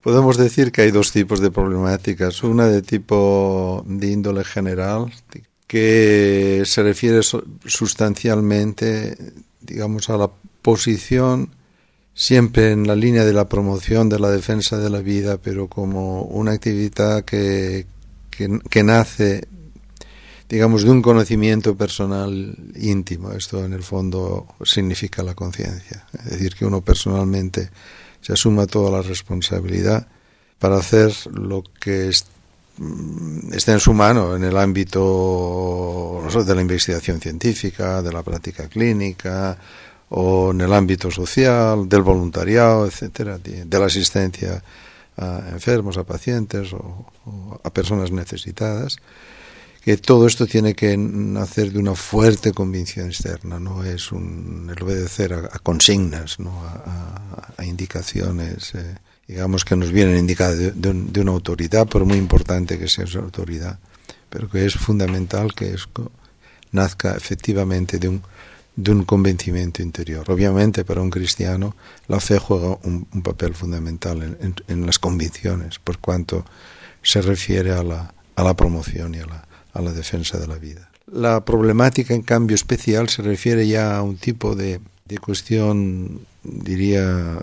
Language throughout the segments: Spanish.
Podemos decir que hay dos tipos de problemáticas. Una de tipo de índole general, que se refiere sustancialmente, digamos, a la posición siempre en la línea de la promoción de la defensa de la vida, pero como una actividad que nace, digamos, de un conocimiento personal íntimo. Esto en el fondo significa la conciencia, es decir, que uno personalmente se asuma toda la responsabilidad para hacer lo que esté en su mano en el ámbito de la investigación científica, de la práctica clínica, o en el ámbito social, del voluntariado, etcétera, de la asistencia a enfermos, a pacientes o a personas necesitadas, que todo esto tiene que nacer de una fuerte convicción externa, no es el obedecer a consignas, ¿no? a indicaciones, digamos, que nos vienen indicadas de una autoridad, por muy importante que sea esa autoridad, pero que es fundamental que nazca efectivamente de un convencimiento interior. Obviamente, para un cristiano, la fe juega un papel fundamental en las convicciones, por cuanto se refiere a la promoción y a la defensa de la vida. La problemática, en cambio, especial se refiere ya a un tipo de cuestión, diría,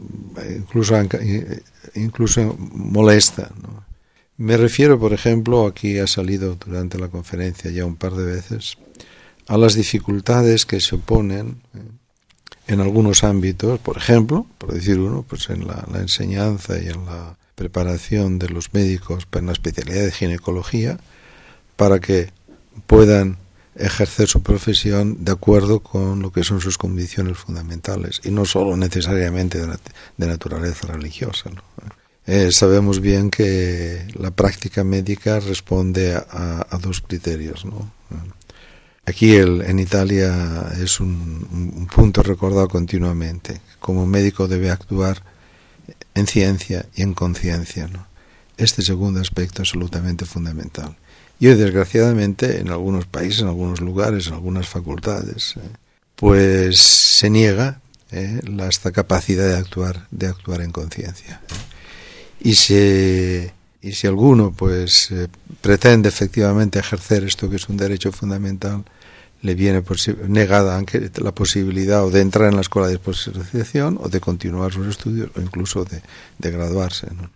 incluso molesta, ¿no? Me refiero, por ejemplo, aquí ha salido durante la conferencia ya un par de veces, a las dificultades que se oponen en algunos ámbitos, por ejemplo, por decir uno, pues en la enseñanza y en la preparación de los médicos para la especialidad de ginecología, para que puedan ejercer su profesión de acuerdo con lo que son sus convicciones fundamentales, y no solo necesariamente de naturaleza religiosa, ¿no? Sabemos bien que la práctica médica responde a dos criterios, ¿no? Aquí en Italia es un punto recordado continuamente. Como médico debe actuar en ciencia y en conciencia, ¿no? Este segundo aspecto es absolutamente fundamental. Y hoy, desgraciadamente, en algunos países, en algunos lugares, en algunas facultades, pues se niega esta capacidad de actuar en conciencia. Y si alguno pues pretende efectivamente ejercer esto que es un derecho fundamental, le viene negada la posibilidad o de entrar en la escuela de especialización o de continuar sus estudios o incluso de graduarse, ¿no?